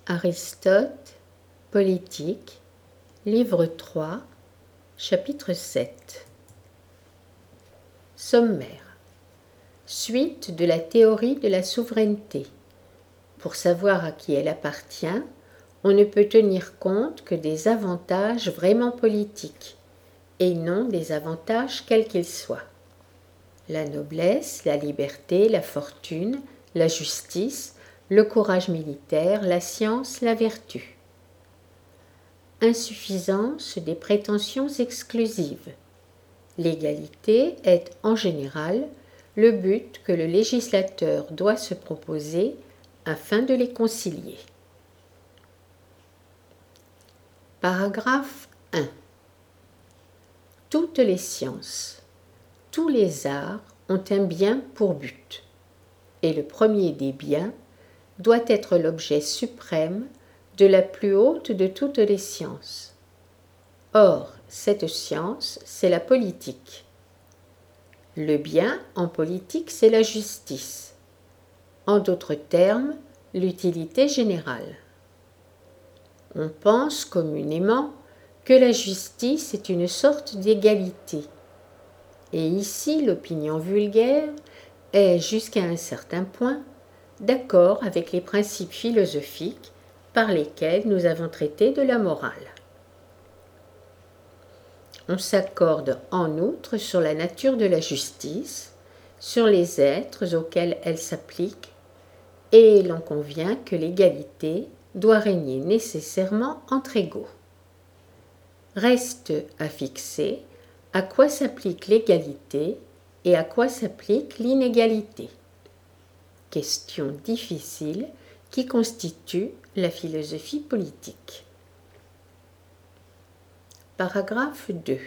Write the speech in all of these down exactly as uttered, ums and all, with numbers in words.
Aristote, Politique, livre trois, chapitre sept. Sommaire. Suite de la théorie de la souveraineté. Pour savoir à qui elle appartient, on ne peut tenir compte que des avantages vraiment politiques, et non des avantages quels qu'ils soient. La noblesse, la liberté, la fortune, la justice, le courage militaire, la science, la vertu. Insuffisance des prétentions exclusives. L'égalité est, en général, le but que le législateur doit se proposer afin de les concilier. Paragraphe un. Toutes les sciences, tous les arts ont un bien pour but, et le premier des biens doit être l'objet suprême de la plus haute de toutes les sciences. Or, cette science, c'est la politique. Le bien en politique, c'est la justice. En d'autres termes, l'utilité générale. On pense communément que la justice est une sorte d'égalité. Et ici, l'opinion vulgaire est, jusqu'à un certain point, d'accord avec les principes philosophiques par lesquels nous avons traité de la morale. On s'accorde en outre sur la nature de la justice, sur les êtres auxquels elle s'applique, et l'on convient que l'égalité doit régner nécessairement entre égaux. Reste à fixer à quoi s'applique l'égalité et à quoi s'applique l'inégalité. Question difficile qui constitue la philosophie politique. Paragraphe deux.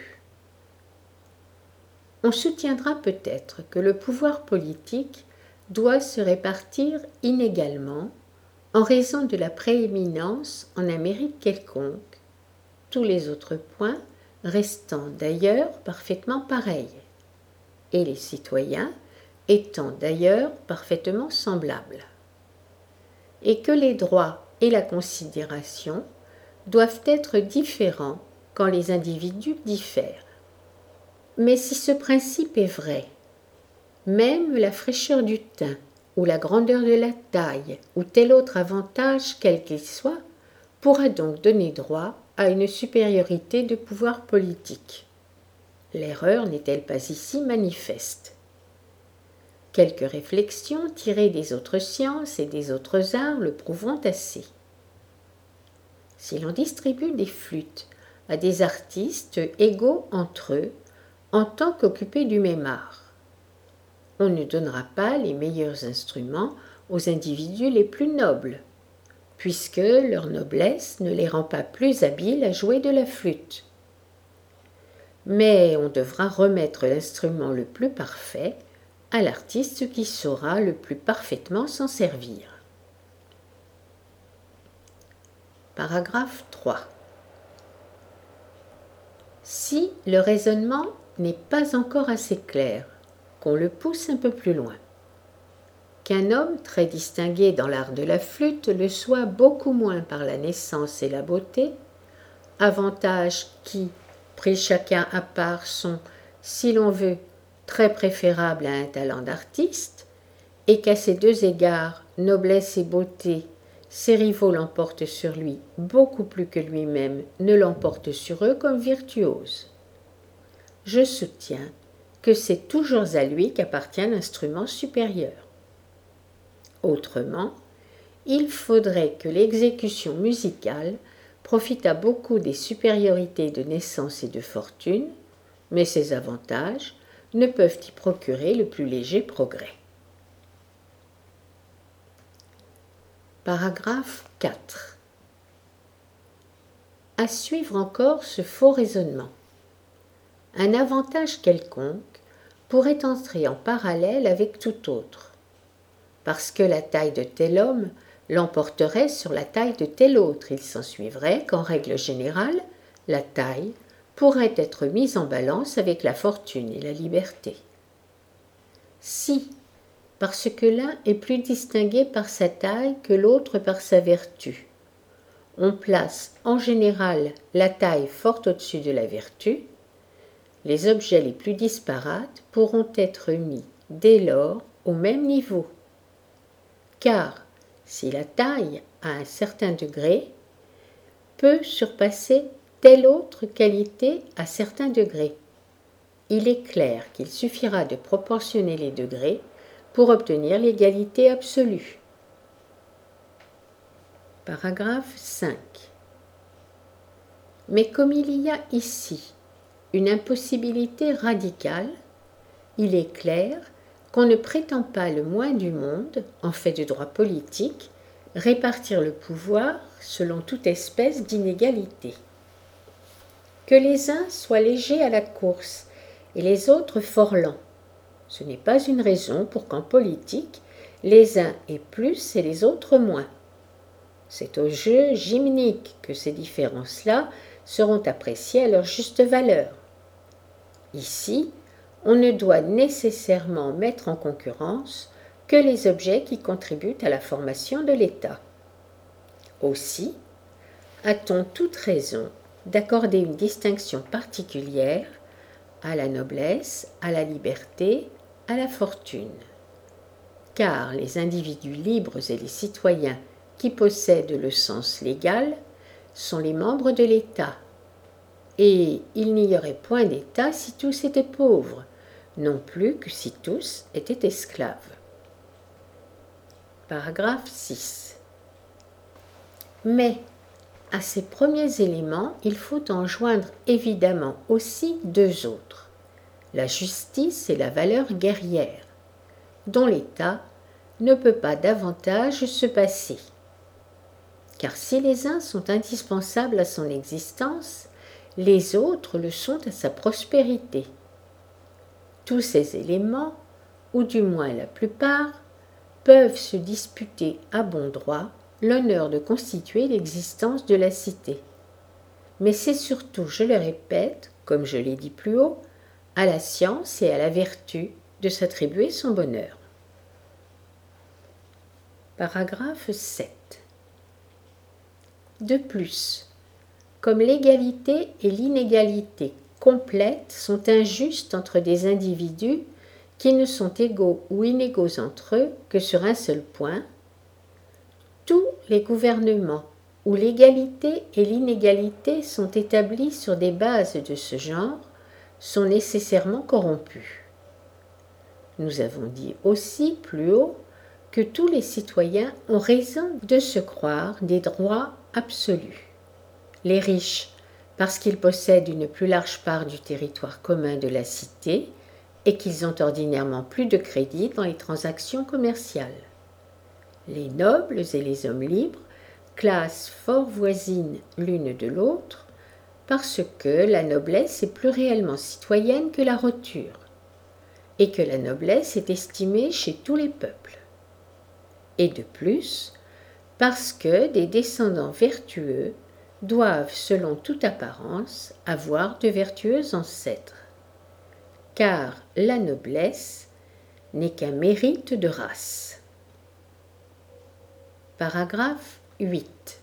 On soutiendra peut-être que le pouvoir politique doit se répartir inégalement en raison de la prééminence en un mérite quelconque, tous les autres points restant d'ailleurs parfaitement pareils, et les citoyens étant d'ailleurs parfaitement semblables, et que les droits et la considération doivent être différents quand les individus diffèrent. Mais si ce principe est vrai, même la fraîcheur du teint, ou la grandeur de la taille, ou tel autre avantage quel qu'il soit, pourra donc donner droit à une supériorité de pouvoir politique. L'erreur n'est-elle pas ici manifeste? Quelques réflexions tirées des autres sciences et des autres arts le prouveront assez. Si l'on distribue des flûtes à des artistes égaux entre eux, en tant qu'occupés du même art, on ne donnera pas les meilleurs instruments aux individus les plus nobles, puisque leur noblesse ne les rend pas plus habiles à jouer de la flûte. Mais on devra remettre l'instrument le plus parfait à l'artiste qui saura le plus parfaitement s'en servir. Paragraphe trois. Si le raisonnement n'est pas encore assez clair, qu'on le pousse un peu plus loin. Qu'un homme très distingué dans l'art de la flûte le soit beaucoup moins par la naissance et la beauté, avantages qui, pris chacun à part, sont, si l'on veut, très préférables à un talent d'artiste, et qu'à ces deux égards, noblesse et beauté, ses rivaux l'emportent sur lui beaucoup plus que lui-même ne l'emporte sur eux comme virtuose. Je soutiens que c'est toujours à lui qu'appartient l'instrument supérieur. Autrement, il faudrait que l'exécution musicale profitât beaucoup des supériorités de naissance et de fortune, mais ces avantages ne peuvent y procurer le plus léger progrès. Paragraphe quatre. À suivre encore ce faux raisonnement. Un avantage quelconque pourrait entrer en parallèle avec tout autre, parce que la taille de tel homme l'emporterait sur la taille de tel autre. Il s'ensuivrait qu'en règle générale, la taille pourrait être mise en balance avec la fortune et la liberté. Si, parce que l'un est plus distingué par sa taille que l'autre par sa vertu, on place en général la taille fort au-dessus de la vertu, les objets les plus disparates pourront être mis dès lors au même niveau. Car si la taille à un certain degré peut surpasser telle autre qualité à certains degrés, il est clair qu'il suffira de proportionner les degrés pour obtenir l'égalité absolue. Paragraphe cinq. Mais comme il y a ici une impossibilité radicale, il est clair qu'on ne prétend pas le moins du monde, en fait de droit politique, répartir le pouvoir selon toute espèce d'inégalité. Que les uns soient légers à la course et les autres fort lents, ce n'est pas une raison pour qu'en politique, les uns aient plus et les autres moins. C'est au jeu gymnique que ces différences-là seront appréciées à leur juste valeur. Ici, on ne doit nécessairement mettre en concurrence que les objets qui contribuent à la formation de l'État. Aussi, a-t-on toute raison d'accorder une distinction particulière à la noblesse, à la liberté, à la fortune. Car les individus libres et les citoyens qui possèdent le sens légal sont les membres de l'État. Et il n'y aurait point d'État si tous étaient pauvres, non plus que si tous étaient esclaves. Paragraphe six. Mais à ces premiers éléments, il faut en joindre évidemment aussi deux autres, la justice et la valeur guerrière, dont l'État ne peut pas davantage se passer. Car si les uns sont indispensables à son existence, les autres le sont à sa prospérité. Tous ces éléments, ou du moins la plupart, peuvent se disputer à bon droit l'honneur de constituer l'existence de la cité. Mais c'est surtout, je le répète, comme je l'ai dit plus haut, à la science et à la vertu de s'attribuer son bonheur. Paragraphe sept. De plus, comme l'égalité et l'inégalité complètes sont injustes entre des individus qui ne sont égaux ou inégaux entre eux que sur un seul point, tous les gouvernements où l'égalité et l'inégalité sont établis sur des bases de ce genre sont nécessairement corrompus. Nous avons dit aussi plus haut que tous les citoyens ont raison de se croire des droits absolus. Les riches, parce qu'ils possèdent une plus large part du territoire commun de la cité et qu'ils ont ordinairement plus de crédit dans les transactions commerciales. Les nobles et les hommes libres, classes fort voisines l'une de l'autre, parce que la noblesse est plus réellement citoyenne que la roture, et que la noblesse est estimée chez tous les peuples. Et de plus, parce que des descendants vertueux doivent, selon toute apparence, avoir de vertueux ancêtres. Car la noblesse n'est qu'un mérite de race. Paragraphe huit.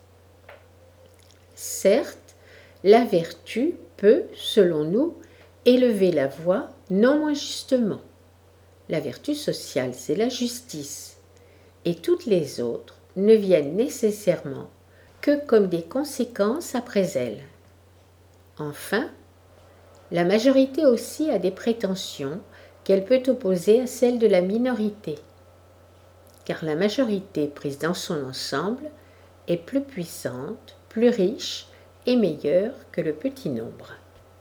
Certes, la vertu peut, selon nous, élever la voix non moins justement. La vertu sociale, c'est la justice, et toutes les autres ne viennent nécessairement que comme des conséquences après elle. Enfin, la majorité aussi a des prétentions qu'elle peut opposer à celles de la minorité, car la majorité prise dans son ensemble est plus puissante, plus riche et meilleure que le petit nombre.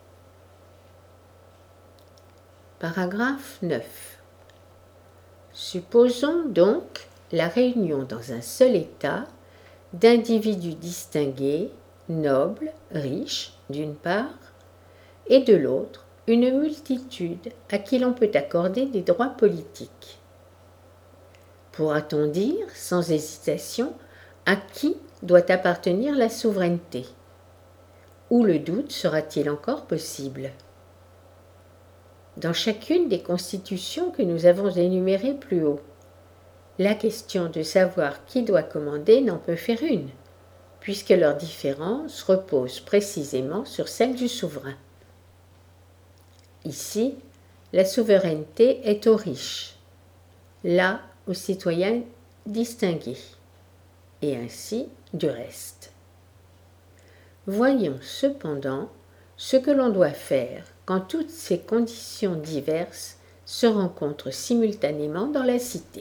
Paragraphe neuf. Supposons donc la réunion dans un seul État d'individus distingués, nobles, riches, d'une part, et de l'autre, une multitude à qui l'on peut accorder des droits politiques. Pourra-t-on dire, sans hésitation, à qui doit appartenir la souveraineté? Ou le doute sera-t-il encore possible? Dans chacune des constitutions que nous avons énumérées plus haut, la question de savoir qui doit commander n'en peut faire une. puisque leur différence repose précisément sur celle du souverain. Ici, la souveraineté est aux riches, là aux citoyens distingués, et ainsi du reste. Voyons cependant ce que l'on doit faire quand toutes ces conditions diverses se rencontrent simultanément dans la cité.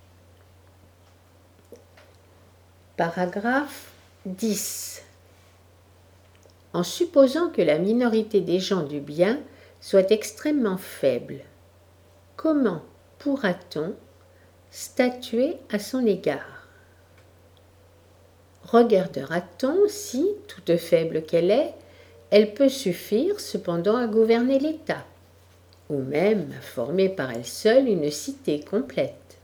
Paragraphe dix. En supposant que la minorité des gens du bien soit extrêmement faible, comment pourra-t-on statuer à son égard? Regardera-t-on si, toute faible qu'elle est, elle peut suffire cependant à gouverner l'État, ou même à former par elle seule une cité complète?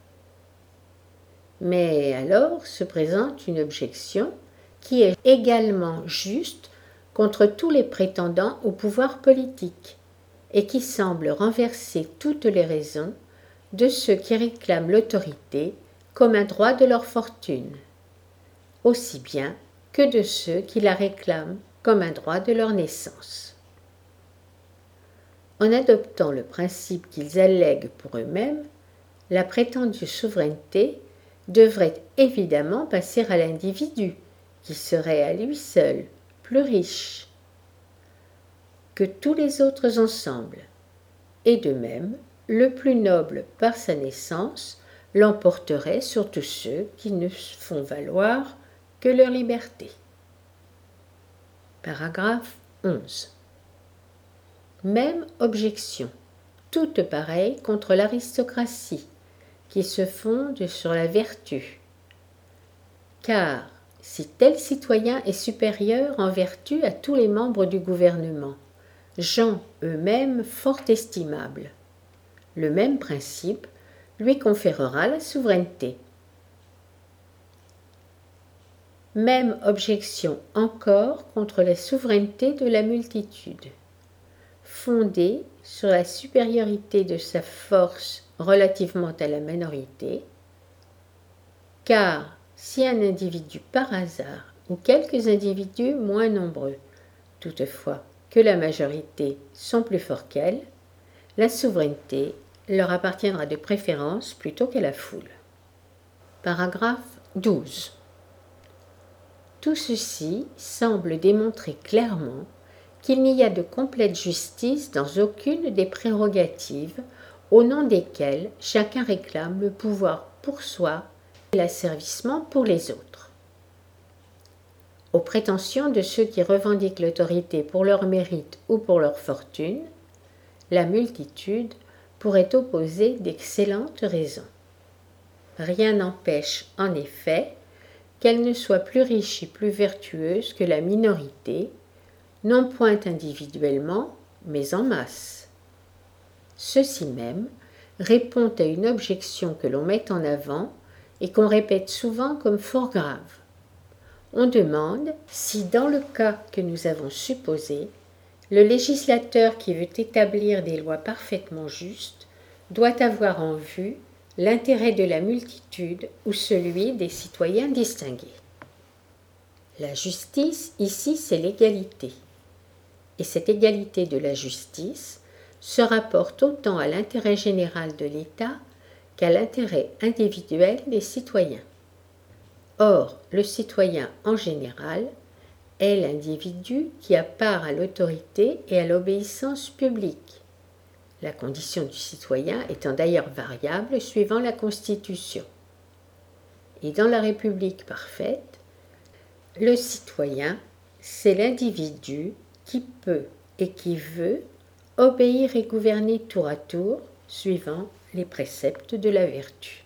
Mais alors se présente une objection qui est également juste contre tous les prétendants au pouvoir politique et qui semble renverser toutes les raisons de ceux qui réclament l'autorité comme un droit de leur fortune, aussi bien que de ceux qui la réclament comme un droit de leur naissance. En adoptant le principe qu'ils allèguent pour eux-mêmes, la prétendue souveraineté devrait évidemment passer à l'individu, qui serait à lui seul plus riche que tous les autres ensemble, et de même, le plus noble par sa naissance l'emporterait sur tous ceux qui ne font valoir que leur liberté. Paragraphe onze. Même objection, toute pareille contre l'aristocratie, qui se fonde sur la vertu. Car si tel citoyen est supérieur en vertu à tous les membres du gouvernement, gens eux-mêmes fort estimables, le même principe lui conférera la souveraineté. Même objection encore contre la souveraineté de la multitude, fondée sur la supériorité de sa force relativement à la minorité, car si un individu par hasard ou quelques individus moins nombreux, toutefois que la majorité sont plus forts qu'elle, la souveraineté leur appartiendra de préférence plutôt qu'à la foule. Paragraphe douze. Tout ceci semble démontrer clairement qu'il n'y a de complète justice dans aucune des prérogatives au nom desquelles chacun réclame le pouvoir pour soi et l'asservissement pour les autres. Aux prétentions de ceux qui revendiquent l'autorité pour leur mérite ou pour leur fortune, la multitude pourrait opposer d'excellentes raisons. Rien n'empêche, en effet, qu'elle ne soit plus riche et plus vertueuse que la minorité, non point individuellement, mais en masse. Ceci même répond à une objection que l'on met en avant et qu'on répète souvent comme fort grave. On demande si, dans le cas que nous avons supposé, le législateur qui veut établir des lois parfaitement justes doit avoir en vue l'intérêt de la multitude ou celui des citoyens distingués. La justice, ici, c'est l'égalité. Et cette égalité de la justice se rapporte autant à l'intérêt général de l'État qu'à l'intérêt individuel des citoyens. Or, le citoyen en général est l'individu qui a part à l'autorité et à l'obéissance publique, la condition du citoyen étant d'ailleurs variable suivant la Constitution. Et dans la République parfaite, le citoyen, c'est l'individu qui peut et qui veut obéir et gouverner tour à tour suivant les préceptes de la vertu.